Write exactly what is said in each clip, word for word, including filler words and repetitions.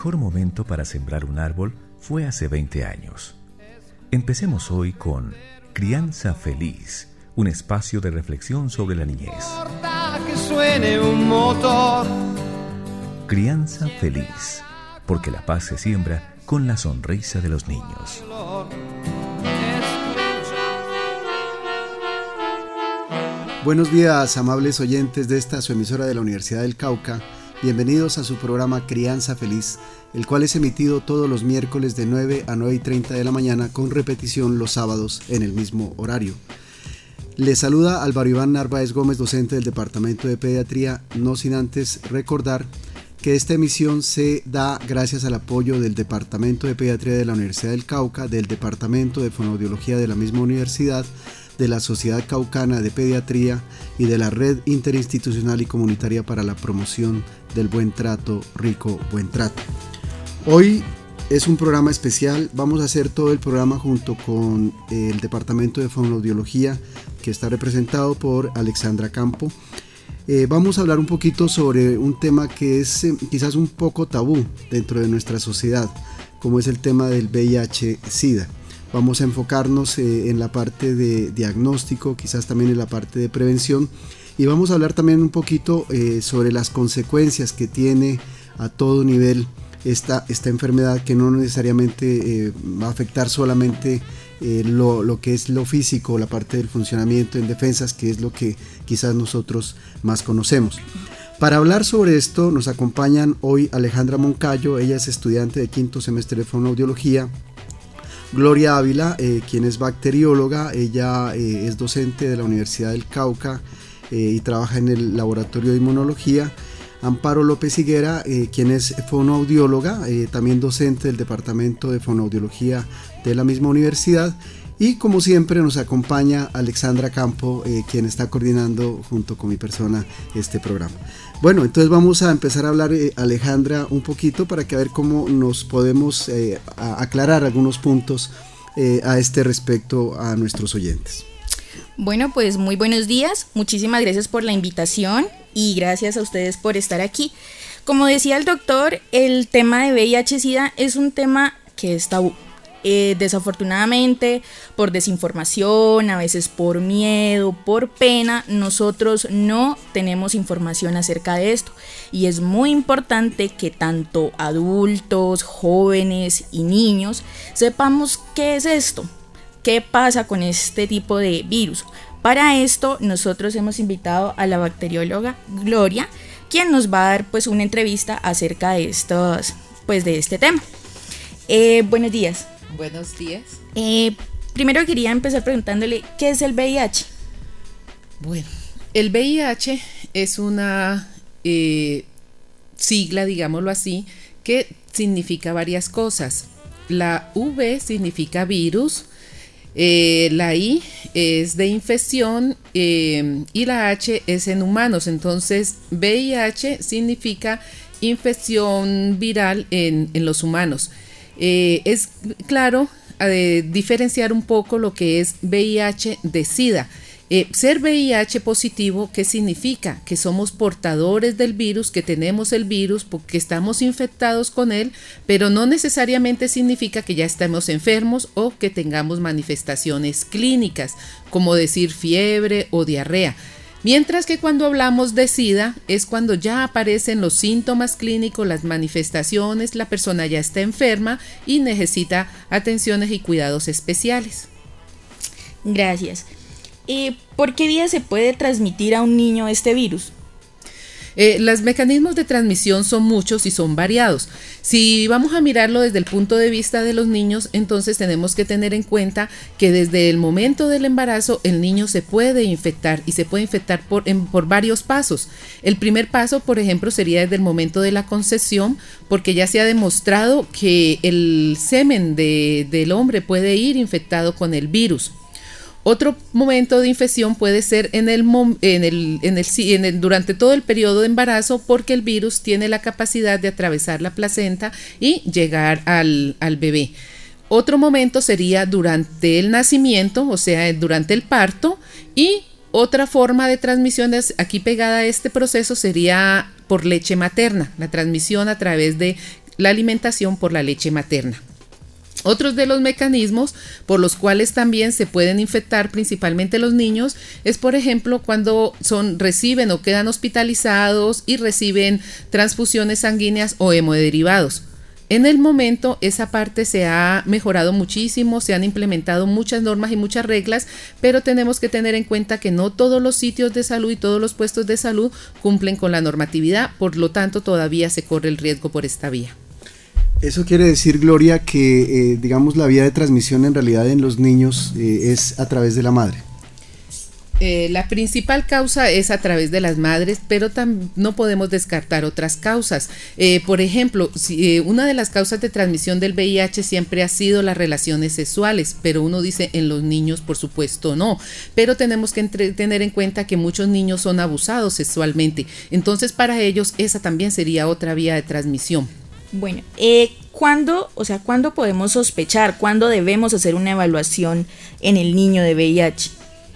mejor momento para sembrar un árbol fue hace veinte años. Empecemos hoy con Crianza Feliz, un espacio de reflexión sobre la niñez. Que suene un motor. Crianza Feliz, porque la paz se siembra con la sonrisa de los niños. Buenos días, amables oyentes de esta su emisora de la Universidad del Cauca. Bienvenidos a su programa Crianza Feliz, el cual es emitido todos los miércoles de nueve a nueve y treinta de la mañana, con repetición los sábados en el mismo horario. Les saluda Álvaro Iván Narváez Gómez, docente del Departamento de Pediatría, no sin antes recordar que esta emisión se da gracias al apoyo del Departamento de Pediatría de la Universidad del Cauca, del Departamento de Fonoaudiología de la misma universidad, de la Sociedad Caucana de Pediatría y de la Red Interinstitucional y Comunitaria para la Promoción del Buen Trato, Rico Buen Trato. Hoy es un programa especial, vamos a hacer todo el programa junto con el Departamento de Fonoaudiología, que está representado por Alexandra Campo. Eh, vamos a hablar un poquito sobre un tema que es eh, quizás un poco tabú dentro de nuestra sociedad, como es el tema del V I H SIDA. Vamos a enfocarnos eh, en la parte de diagnóstico, quizás también en la parte de prevención, y vamos a hablar también un poquito eh, sobre las consecuencias que tiene a todo nivel esta, esta enfermedad, que no necesariamente eh, va a afectar solamente eh, lo, lo que es lo físico, la parte del funcionamiento en defensas, que es lo que quizás nosotros más conocemos. Para hablar sobre esto nos acompañan hoy Alejandra Moncayo, ella es estudiante de quinto semestre de fonoaudiología. Gloria Ávila, eh, quien es bacterióloga, ella eh, es docente de la Universidad del Cauca eh, y trabaja en el laboratorio de inmunología. Amparo López Higuera, eh, quien es fonoaudióloga, eh, también docente del Departamento de Fonoaudiología de la misma universidad. Y como siempre nos acompaña Alexandra Campo, eh, quien está coordinando junto con mi persona este programa. Bueno, entonces vamos a empezar a hablar, eh, Alejandra, un poquito para que a ver cómo nos podemos eh, a aclarar algunos puntos eh, a este respecto a nuestros oyentes. Bueno, pues muy buenos días, muchísimas gracias por la invitación y gracias a ustedes por estar aquí. Como decía el doctor, el tema de V I H SIDA es un tema que es tabú. Eh, desafortunadamente, por desinformación, a veces por miedo, por pena, nosotros no tenemos información acerca de esto. Y es muy importante que tanto adultos, jóvenes y niños sepamos qué es esto, qué pasa con este tipo de virus. Para esto, nosotros hemos invitado a la bacterióloga Gloria, quien nos va a dar pues una entrevista acerca de estos, pues de este tema. Eh, buenos días. Buenos días. Eh, primero quería empezar preguntándole, ¿qué es el V I H? Bueno, el V I H es una eh, sigla, digámoslo así, que significa varias cosas. La V significa virus, eh, la I es de infección eh, y la H es en humanos. Entonces, V I H significa infección viral en, en los humanos. Eh, es claro eh, diferenciar un poco lo que es V I H de SIDA. Eh, ser V I H positivo, ¿qué significa? Que somos portadores del virus, que tenemos el virus porque estamos infectados con él, pero no necesariamente significa que ya estemos enfermos o que tengamos manifestaciones clínicas, como decir fiebre o diarrea. Mientras que cuando hablamos de SIDA es cuando ya aparecen los síntomas clínicos, las manifestaciones, la persona ya está enferma y necesita atenciones y cuidados especiales. Gracias. Eh, ¿Por qué vía se puede transmitir a un niño este virus? Eh, los mecanismos de transmisión son muchos y son variados. Si vamos a mirarlo desde el punto de vista de los niños, entonces tenemos que tener en cuenta que desde el momento del embarazo el niño se puede infectar y se puede infectar por, en, por varios pasos. El primer paso, por ejemplo, sería desde el momento de la concepción, porque ya se ha demostrado que el semen de, del hombre puede ir infectado con el virus. Otro momento de infección puede ser en el, en el, en el, en el, durante todo el periodo de embarazo, porque el virus tiene la capacidad de atravesar la placenta y llegar al, al bebé. Otro momento sería durante el nacimiento, o sea, durante el parto, y otra forma de transmisión es, aquí pegada a este proceso, sería por leche materna, la transmisión a través de la alimentación por la leche materna. Otros de los mecanismos por los cuales también se pueden infectar principalmente los niños es, por ejemplo, cuando son, reciben o quedan hospitalizados y reciben transfusiones sanguíneas o hemoderivados. En el momento esa parte se ha mejorado muchísimo, se han implementado muchas normas y muchas reglas, pero tenemos que tener en cuenta que no todos los sitios de salud y todos los puestos de salud cumplen con la normatividad, por lo tanto todavía se corre el riesgo por esta vía. Eso quiere decir, Gloria, que eh, digamos la vía de transmisión en realidad en los niños eh, es a través de la madre. Eh, la principal causa es a través de las madres, pero no podemos descartar otras causas. Eh, por ejemplo, si, eh, una de las causas de transmisión del V I H siempre ha sido las relaciones sexuales, pero uno dice en los niños, por supuesto, no. Pero tenemos que entre, tener en cuenta que muchos niños son abusados sexualmente. Entonces, para ellos, esa también sería otra vía de transmisión. Bueno, eh, ¿cuándo, o sea, ¿cuándo podemos sospechar? ¿Cuándo debemos hacer una evaluación en el niño de V I H?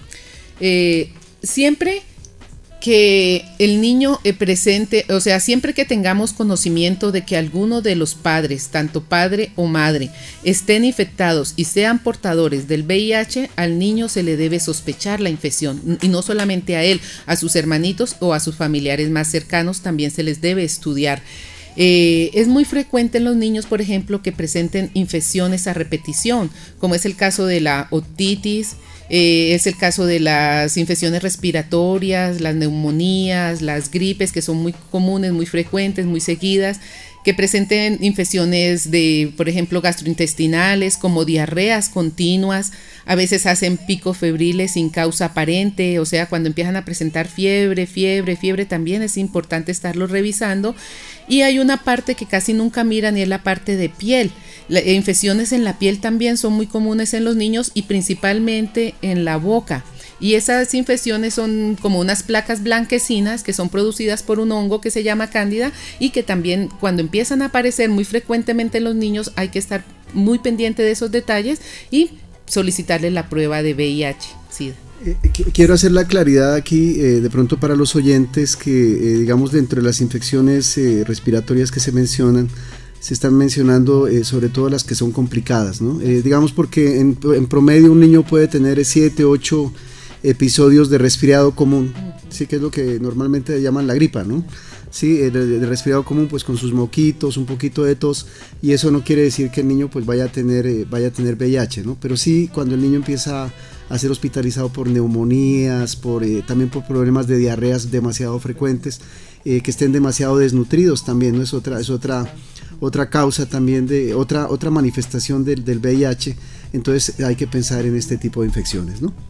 Eh, siempre que el niño eh, presente, o sea, siempre que tengamos conocimiento de que alguno de los padres, tanto padre o madre, estén infectados y sean portadores del V I H, al niño se le debe sospechar la infección, y no solamente a él, a sus hermanitos o a sus familiares más cercanos también se les debe estudiar. Eh, es muy frecuente en los niños, por ejemplo, que presenten infecciones a repetición, como es el caso de la otitis, eh, es el caso de las infecciones respiratorias, las neumonías, las gripes, que son muy comunes, muy frecuentes, muy seguidas, que presenten infecciones de, por ejemplo, gastrointestinales, como diarreas continuas, a veces hacen picos febriles sin causa aparente, o sea, cuando empiezan a presentar fiebre, fiebre, fiebre, también es importante estarlo revisando. Y hay una parte que casi nunca miran y es la parte de piel. Las infecciones en la piel también son muy comunes en los niños y principalmente en la boca. Y esas infecciones son como unas placas blanquecinas que son producidas por un hongo que se llama cándida y que también cuando empiezan a aparecer muy frecuentemente en los niños hay que estar muy pendiente de esos detalles y solicitarles la prueba de V I H, SIDA. Eh, quiero hacer la claridad aquí eh, de pronto para los oyentes que eh, digamos dentro de las infecciones eh, respiratorias que se mencionan, se están mencionando eh, sobre todo las que son complicadas, ¿no? Eh, digamos porque en, en promedio un niño puede tener siete, ocho episodios de resfriado común, sí, que es lo que normalmente llaman la gripa, ¿no? Sí, de, de resfriado común, pues con sus moquitos, un poquito de tos, y eso no quiere decir que el niño pues vaya a tener, eh, vaya a tener V I H, ¿no? Pero sí, cuando el niño empieza a ser hospitalizado por neumonías, por, eh, también por problemas de diarreas demasiado frecuentes, eh, que estén demasiado desnutridos también, ¿no? Es otra, es otra, otra causa también, de otra, otra manifestación del, del V I H, entonces hay que pensar en este tipo de infecciones, ¿no?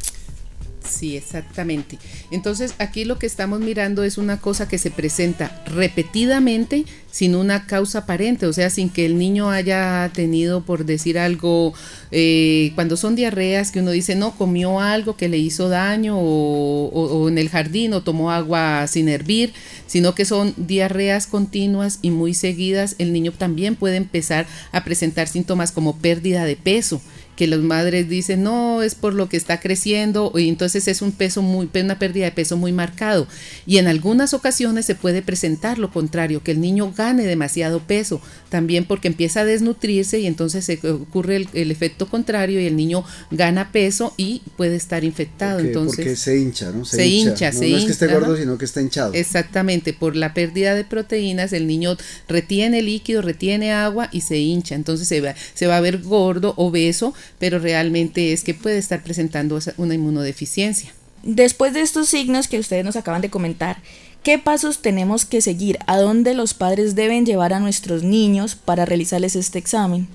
Sí, exactamente. Entonces aquí lo que estamos mirando es una cosa que se presenta repetidamente sin una causa aparente, o sea, sin que el niño haya tenido, por decir algo, eh, cuando son diarreas que uno dice, no, comió algo que le hizo daño o, o, o en el jardín o tomó agua sin hervir, sino que son diarreas continuas y muy seguidas. El niño también puede empezar a presentar síntomas como pérdida de peso, que las madres dicen, no, es por lo que está creciendo, y entonces es un peso muy, una pérdida de peso muy marcado. Y en algunas ocasiones se puede presentar lo contrario, que el niño gane demasiado peso, también porque empieza a desnutrirse y entonces se ocurre el, el efecto contrario y el niño gana peso y puede estar infectado. Porque, entonces porque se hincha, ¿no? Se, se hincha, hincha, no, se no es que esté gordo, ajá. sino que está hinchado. Exactamente, por la pérdida de proteínas, el niño retiene líquido, retiene agua y se hincha, entonces se va, se va a ver gordo, obeso, pero realmente es que puede estar presentando una inmunodeficiencia. Después de estos signos que ustedes nos acaban de comentar, ¿qué pasos tenemos que seguir? ¿A dónde los padres deben llevar a nuestros niños para realizarles este examen?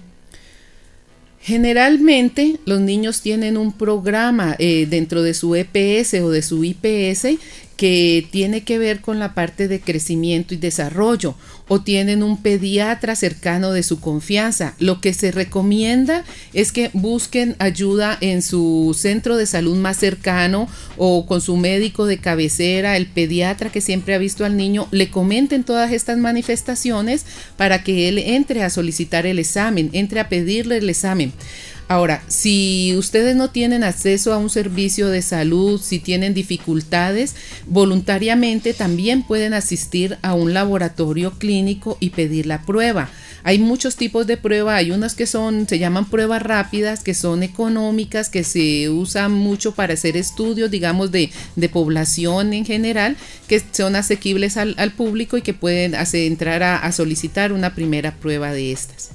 Generalmente los niños tienen un programa eh, dentro de su E P S o de su I P S que tiene que ver con la parte de crecimiento y desarrollo, o tienen un pediatra cercano de su confianza. Lo que se recomienda es que busquen ayuda en su centro de salud más cercano o con su médico de cabecera, el pediatra que siempre ha visto al niño, le comenten todas estas manifestaciones para que él entre a solicitar el examen, entre a pedirle el examen. Ahora, si ustedes no tienen acceso a un servicio de salud, si tienen dificultades, voluntariamente también pueden asistir a un laboratorio clínico y pedir la prueba. Hay muchos tipos de prueba, hay unas que son, se llaman pruebas rápidas, que son económicas, que se usan mucho para hacer estudios, digamos, de, de población en general, que son asequibles al, al público y que pueden hacer, entrar a, a solicitar una primera prueba de estas.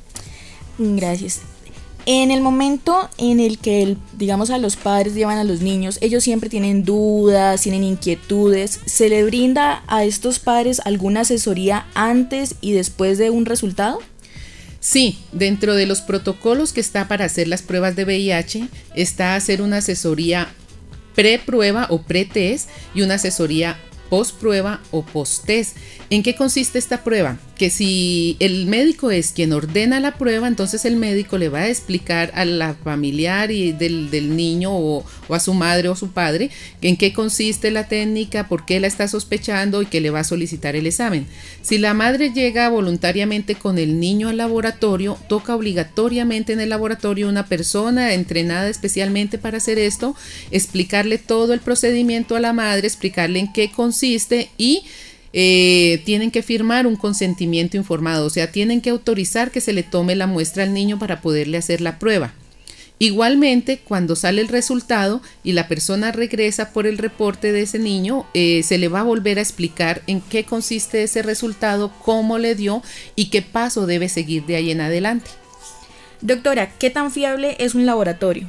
Gracias. En el momento en el que, el, digamos, a los padres llevan a los niños, ellos siempre tienen dudas, tienen inquietudes. ¿Se le brinda a estos padres alguna asesoría antes y después de un resultado? Sí, dentro de los protocolos que está para hacer las pruebas de V I H está hacer una asesoría pre-prueba o pre-test y una asesoría post-prueba o post-test. ¿En qué consiste esta prueba? Que si el médico es quien ordena la prueba, entonces el médico le va a explicar a la familiar y del, del niño o, o a su madre o su padre en qué consiste la técnica, por qué la está sospechando y que le va a solicitar el examen. Si la madre llega voluntariamente con el niño al laboratorio, toca obligatoriamente en el laboratorio una persona entrenada especialmente para hacer esto, explicarle todo el procedimiento a la madre, explicarle en qué consiste y Eh, tienen que firmar un consentimiento informado, o sea, tienen que autorizar que se le tome la muestra al niño para poderle hacer la prueba. Igualmente, cuando sale el resultado y la persona regresa por el reporte de ese niño, eh, se le va a volver a explicar en qué consiste ese resultado, cómo le dio y qué paso debe seguir de ahí en adelante. Doctora, ¿qué tan fiable es un laboratorio?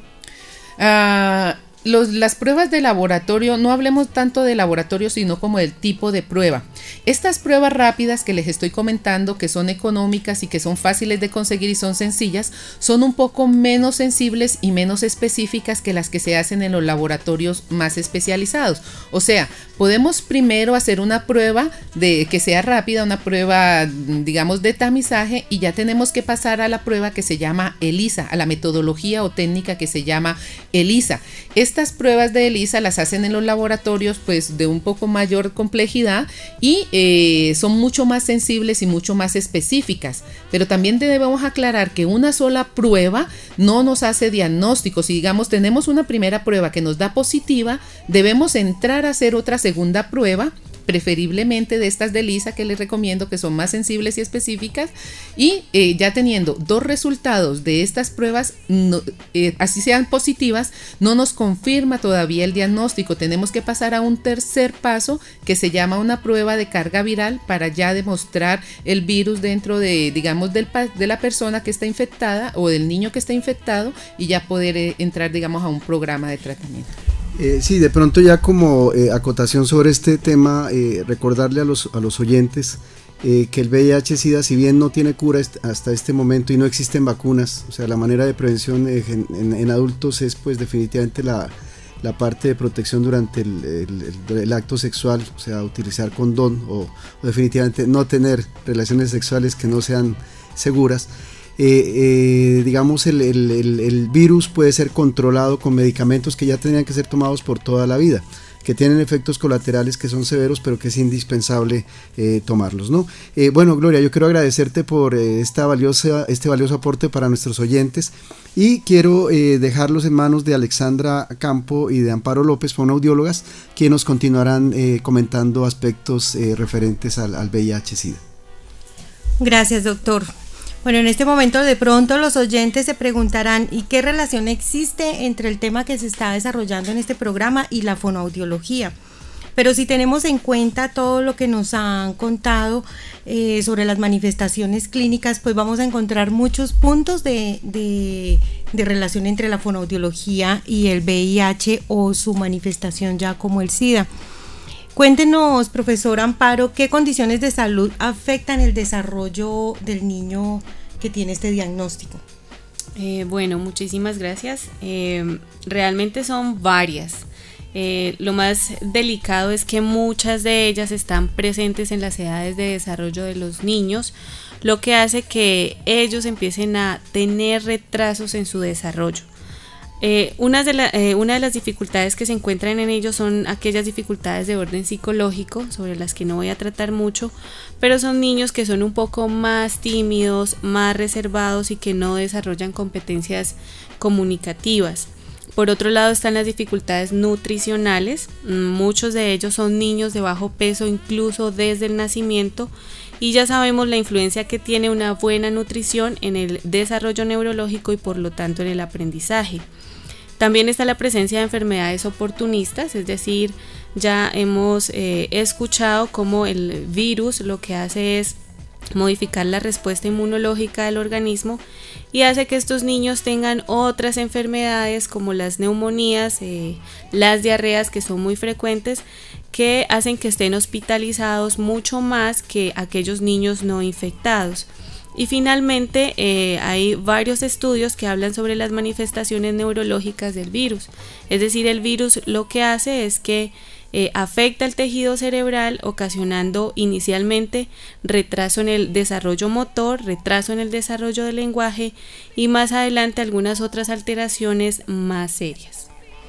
Ah... Uh, Los, las pruebas de laboratorio, no hablemos tanto de laboratorio, sino como del tipo de prueba. Estas pruebas rápidas que les estoy comentando, que son económicas y que son fáciles de conseguir y son sencillas, son un poco menos sensibles y menos específicas que las que se hacen en los laboratorios más especializados. O sea, podemos primero hacer una prueba de que sea rápida, una prueba, digamos, de tamizaje, y ya tenemos que pasar a la prueba que se llama ELISA, a la metodología o técnica que se llama ELISA. Estas pruebas de ELISA las hacen en los laboratorios pues de un poco mayor complejidad y eh, son mucho más sensibles y mucho más específicas, pero también debemos aclarar que una sola prueba no nos hace diagnóstico. Si digamos tenemos una primera prueba que nos da positiva, debemos entrar a hacer otra segunda prueba, preferiblemente de estas de ELISA que les recomiendo, que son más sensibles y específicas, y eh, ya teniendo dos resultados de estas pruebas, no, eh, así sean positivas, no nos confirma todavía el diagnóstico. Tenemos que pasar a un tercer paso que se llama una prueba de carga viral para ya demostrar el virus dentro de, digamos, del, de la persona que está infectada o del niño que está infectado y ya poder eh, entrar, digamos, a un programa de tratamiento. Eh, sí, de pronto ya como eh, acotación sobre este tema, eh, recordarle a los, a los oyentes eh, que el V I H SIDA, si bien no tiene cura est- hasta este momento y no existen vacunas, o sea, la manera de prevención eh, en, en, en adultos es pues definitivamente la, la parte de protección durante el, el, el, el acto sexual, o sea, utilizar condón o, o definitivamente no tener relaciones sexuales que no sean seguras. Eh, eh, digamos el, el, el, el virus puede ser controlado con medicamentos que ya tenían que ser tomados por toda la vida, que tienen efectos colaterales que son severos, pero que es indispensable eh, tomarlos, ¿no? Eh, bueno, Gloria, yo quiero agradecerte por eh, esta valiosa, este valioso aporte para nuestros oyentes y quiero eh, dejarlos en manos de Alexandra Campo y de Amparo López, fonoaudiólogas, quienes nos continuarán eh, comentando aspectos eh, referentes al, al V I H SIDA. Gracias, doctor. Bueno, en este momento de pronto los oyentes se preguntarán ¿y qué relación existe entre el tema que se está desarrollando en este programa y la fonoaudiología? Pero si tenemos en cuenta todo lo que nos han contado eh, sobre las manifestaciones clínicas, pues vamos a encontrar muchos puntos de, de, de relación entre la fonoaudiología y el V I H o su manifestación ya como el SIDA. Cuéntenos, profesor Amparo, ¿qué condiciones de salud afectan el desarrollo del niño que tiene este diagnóstico? Eh, bueno, muchísimas gracias. Eh, realmente son varias. Eh, lo más delicado es que muchas de ellas están presentes en las edades de desarrollo de los niños, lo que hace que ellos empiecen a tener retrasos en su desarrollo. Eh, una, de la, eh, una de las dificultades que se encuentran en ellos son aquellas dificultades de orden psicológico, sobre las que no voy a tratar mucho, pero son niños que son un poco más tímidos, más reservados y que no desarrollan competencias comunicativas. Por otro lado están las dificultades nutricionales. Muchos de ellos son niños de bajo peso incluso desde el nacimiento, y ya sabemos la influencia que tiene una buena nutrición en el desarrollo neurológico y por lo tanto en el aprendizaje. También está la presencia de enfermedades oportunistas, es decir, ya hemos eh, escuchado cómo el virus lo que hace es modificar la respuesta inmunológica del organismo y hace que estos niños tengan otras enfermedades como las neumonías, eh, las diarreas, que son muy frecuentes, que hacen que estén hospitalizados mucho más que aquellos niños no infectados. Y finalmente eh, hay varios estudios que hablan sobre las manifestaciones neurológicas del virus. Es decir, el virus lo que hace es que eh, afecta el tejido cerebral, ocasionando inicialmente retraso en el desarrollo motor, retraso en el desarrollo del lenguaje y más adelante algunas otras alteraciones más serias.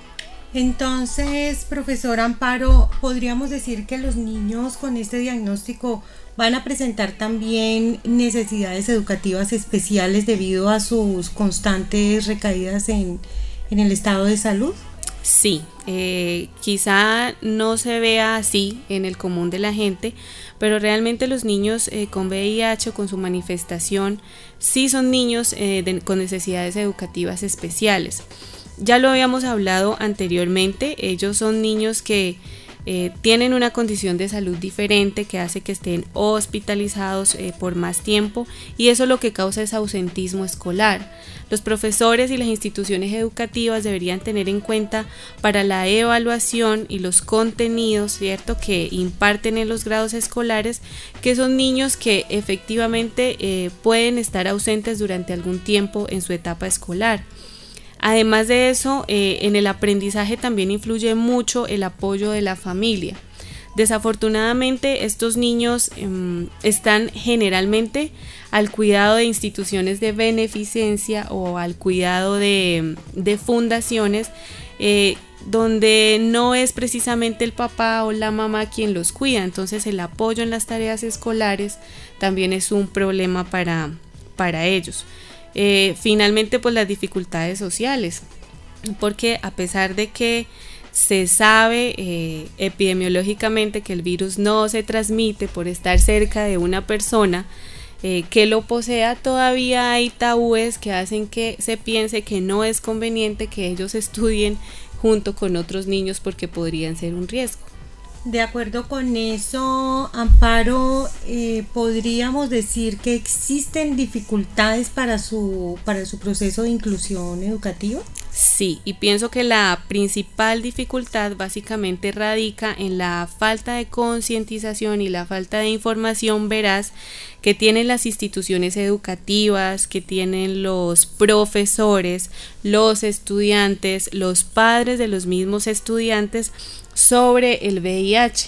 Entonces, profesor Amparo, ¿podríamos decir que los niños con este diagnóstico van a presentar también necesidades educativas especiales debido a sus constantes recaídas en, en el estado de salud? Sí, eh, quizá no se vea así en el común de la gente, pero realmente los niños eh, con V I H o con su manifestación sí son niños eh, de, con necesidades educativas especiales. Ya lo habíamos hablado anteriormente, ellos son niños que eh, tienen una condición de salud diferente que hace que estén hospitalizados eh, por más tiempo, y eso lo que causa es ausentismo escolar. Los profesores y las instituciones educativas deberían tener en cuenta para la evaluación y los contenidos, ¿cierto?, que imparten en los grados escolares, que son niños que efectivamente eh, pueden estar ausentes durante algún tiempo en su etapa escolar. Además de eso, eh, en el aprendizaje también influye mucho el apoyo de la familia. Desafortunadamente, estos niños eh, están generalmente al cuidado de instituciones de beneficencia o al cuidado de, de fundaciones eh, donde no es precisamente el papá o la mamá quien los cuida. Entonces el apoyo en las tareas escolares también es un problema para, para ellos. Eh, finalmente, pues las dificultades sociales, porque a pesar de que se sabe eh, epidemiológicamente que el virus no se transmite por estar cerca de una persona eh, que lo posea, todavía hay tabúes que hacen que se piense que no es conveniente que ellos estudien junto con otros niños porque podrían ser un riesgo. De acuerdo con eso, Amparo, eh, podríamos decir que existen dificultades para su, para su proceso de inclusión educativa. Sí, y pienso que la principal dificultad básicamente radica en la falta de concientización y la falta de información veraz que tienen las instituciones educativas, que tienen los profesores, los estudiantes, los padres de los mismos estudiantes sobre el V I H.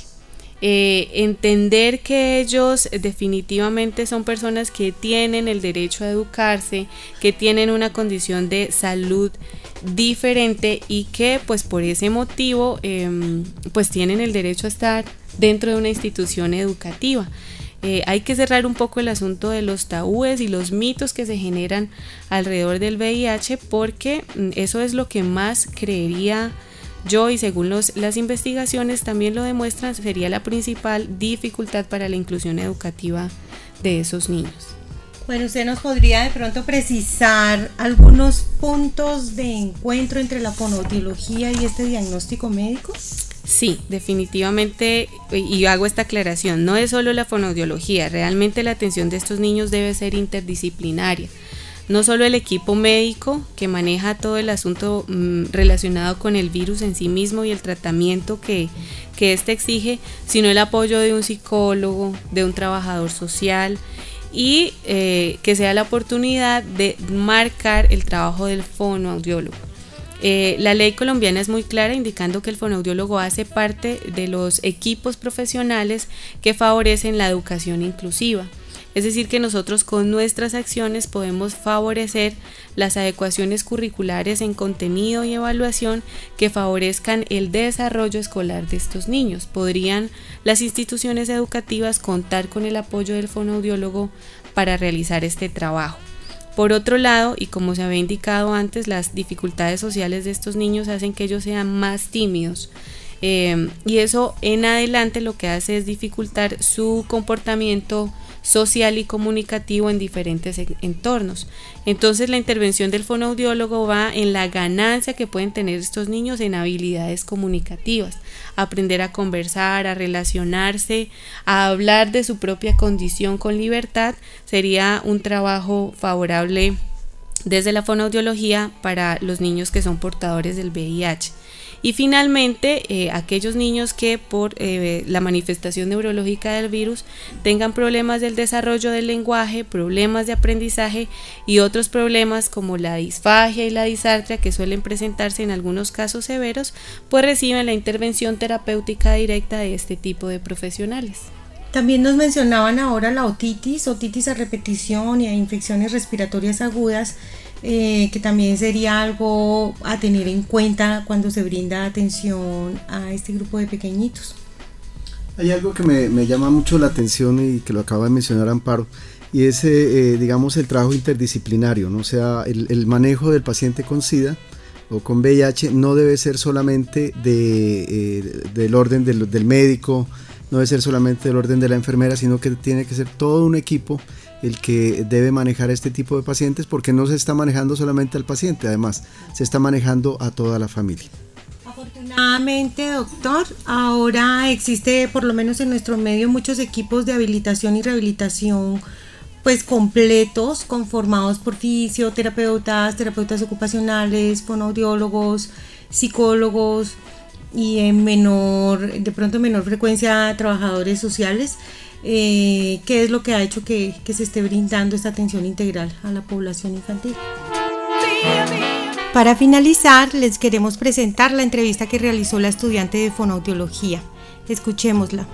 Eh, entender que ellos definitivamente son personas que tienen el derecho a educarse, que tienen una condición de salud diferente y que pues por ese motivo eh, pues tienen el derecho a estar dentro de una institución educativa. Eh, hay que cerrar un poco el asunto de los tabúes y los mitos que se generan alrededor del V I H, porque eso es lo que más creería yo, y según los, las investigaciones también lo demuestran, sería la principal dificultad para la inclusión educativa de esos niños. Bueno, ¿usted nos podría de pronto precisar algunos puntos de encuentro entre la fonoaudiología y este diagnóstico médico? Sí, definitivamente, y yo hago esta aclaración, no es solo la fonoaudiología, realmente la atención de estos niños debe ser interdisciplinaria. No solo el equipo médico que maneja todo el asunto mmm, relacionado con el virus en sí mismo y el tratamiento que, que éste exige, sino el apoyo de un psicólogo, de un trabajador social, y eh, que sea la oportunidad de marcar el trabajo del fonoaudiólogo. Eh, la ley colombiana es muy clara, indicando que el fonoaudiólogo hace parte de los equipos profesionales que favorecen la educación inclusiva. Es decir, que nosotros con nuestras acciones podemos favorecer las adecuaciones curriculares en contenido y evaluación que favorezcan el desarrollo escolar de estos niños. Podrían las instituciones educativas contar con el apoyo del fonoaudiólogo para realizar este trabajo. Por otro lado, y como se había indicado antes, las dificultades sociales de estos niños hacen que ellos sean más tímidos. Eh, y eso en adelante lo que hace es dificultar su comportamiento social y comunicativo en diferentes entornos. Entonces la intervención del fonoaudiólogo va en la ganancia que pueden tener estos niños en habilidades comunicativas, aprender a conversar, a relacionarse, a hablar de su propia condición con libertad. Sería un trabajo favorable desde la fonoaudiología para los niños que son portadores del V I H. Y finalmente, eh, aquellos niños que por eh, la manifestación neurológica del virus tengan problemas del desarrollo del lenguaje, problemas de aprendizaje y otros problemas como la disfagia y la disartria, que suelen presentarse en algunos casos severos, pues reciben la intervención terapéutica directa de este tipo de profesionales. También nos mencionaban ahora la otitis, otitis a repetición y a infecciones respiratorias agudas, eh, que también sería algo a tener en cuenta cuando se brinda atención a este grupo de pequeñitos. Hay algo que me, me llama mucho la atención y que lo acaba de mencionar Amparo, y es, eh, digamos, el trabajo interdisciplinario, ¿no? O sea, el, el manejo del paciente con SIDA o con V I H no debe ser solamente de, eh, del orden del, del médico, no debe ser solamente del orden de la enfermera, sino que tiene que ser todo un equipo el que debe manejar este tipo de pacientes, porque no se está manejando solamente al paciente, además se está manejando a toda la familia. Afortunadamente, doctor, ahora existe, por lo menos en nuestro medio, muchos equipos de habilitación y rehabilitación pues completos, conformados por fisioterapeutas, terapeutas ocupacionales, fonoaudiólogos, psicólogos y en menor, de pronto en menor frecuencia, trabajadores sociales. Eh, ¿Qué es lo que ha hecho que, que se esté brindando esta atención integral a la población infantil? Para finalizar, les queremos presentar la entrevista que realizó la estudiante de fonoaudiología. Escuchémosla.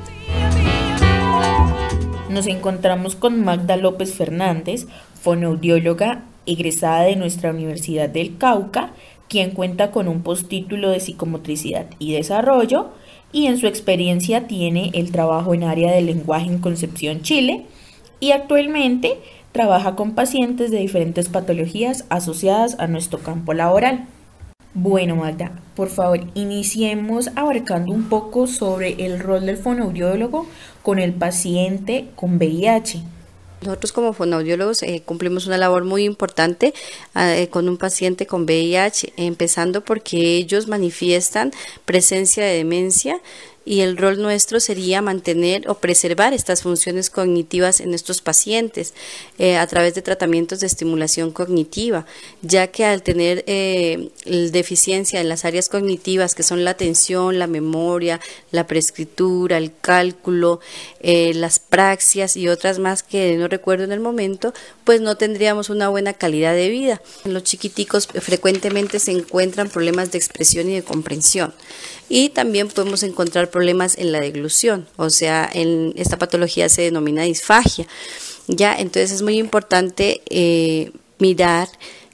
Nos encontramos con Magda López Fernández, fonoaudióloga egresada de nuestra Universidad del Cauca, quien cuenta con un postítulo de psicomotricidad y desarrollo, y en su experiencia tiene el trabajo en área de lenguaje en Concepción, Chile, y actualmente trabaja con pacientes de diferentes patologías asociadas a nuestro campo laboral. Bueno, Magda, por favor, iniciemos abarcando un poco sobre el rol del fonoaudiólogo con el paciente con V I H. Nosotros como fonoaudiólogos eh, cumplimos una labor muy importante eh, con un paciente con V I H, empezando porque ellos manifiestan presencia de demencia, y el rol nuestro sería mantener o preservar estas funciones cognitivas en estos pacientes eh, a través de tratamientos de estimulación cognitiva, ya que al tener eh, deficiencia en las áreas cognitivas, que son la atención, la memoria, la preescritura, el cálculo, eh, las praxias y otras más que no recuerdo en el momento, pues no tendríamos una buena calidad de vida. En los chiquiticos frecuentemente se encuentran problemas de expresión y de comprensión, y también podemos encontrar problemas en la deglución, o sea, en esta patología se denomina disfagia. Ya, entonces es muy importante eh, mirar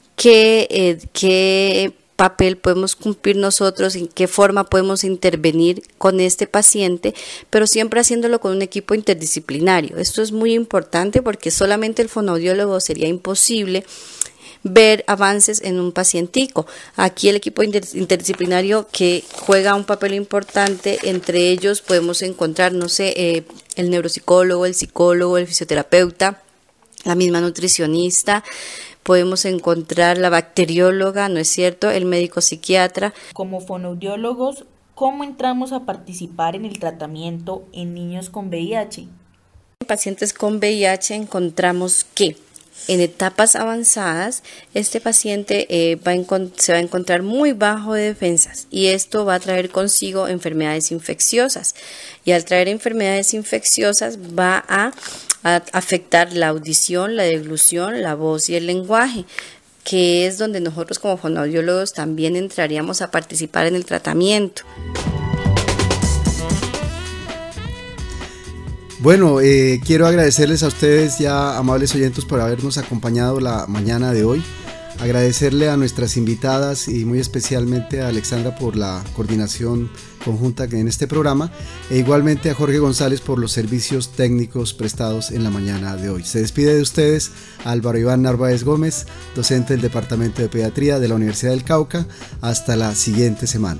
qué, eh, qué papel podemos cumplir nosotros, en qué forma podemos intervenir con este paciente, pero siempre haciéndolo con un equipo interdisciplinario. Esto es muy importante porque solamente el fonoaudiólogo sería imposible ver avances en un pacientico. Aquí el equipo interdisciplinario que juega un papel importante, entre ellos podemos encontrar, no sé, eh, el neuropsicólogo, el psicólogo, el fisioterapeuta, la misma nutricionista, podemos encontrar la bacterióloga, ¿no es cierto?, el médico psiquiatra. Como fonoaudiólogos, ¿cómo entramos a participar en el tratamiento en niños con V I H? En pacientes con V I H encontramos que en etapas avanzadas, este paciente eh, va a se va a encontrar muy bajo de defensas, y esto va a traer consigo enfermedades infecciosas, y al traer enfermedades infecciosas va a, a afectar la audición, la deglución, la voz y el lenguaje, que es donde nosotros como fonoaudiólogos también entraríamos a participar en el tratamiento. Bueno, eh, quiero agradecerles a ustedes ya, amables oyentes, por habernos acompañado la mañana de hoy. Agradecerle a nuestras invitadas y muy especialmente a Alexandra por la coordinación conjunta en este programa, e igualmente a Jorge González por los servicios técnicos prestados en la mañana de hoy. Se despide de ustedes Álvaro Iván Narváez Gómez, docente del Departamento de Pediatría de la Universidad del Cauca. Hasta la siguiente semana.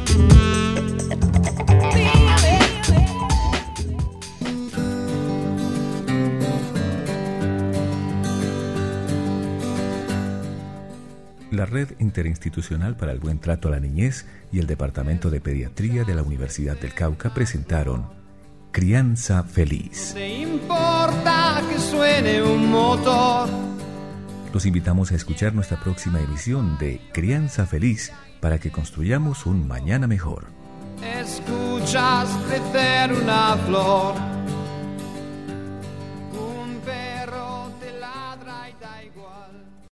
La Red Interinstitucional para el Buen Trato a la Niñez y el Departamento de Pediatría de la Universidad del Cauca presentaron Crianza Feliz. No importa que suene un motor. Los invitamos a escuchar nuestra próxima emisión de Crianza Feliz para que construyamos un mañana mejor. Escuchas crecer una flor.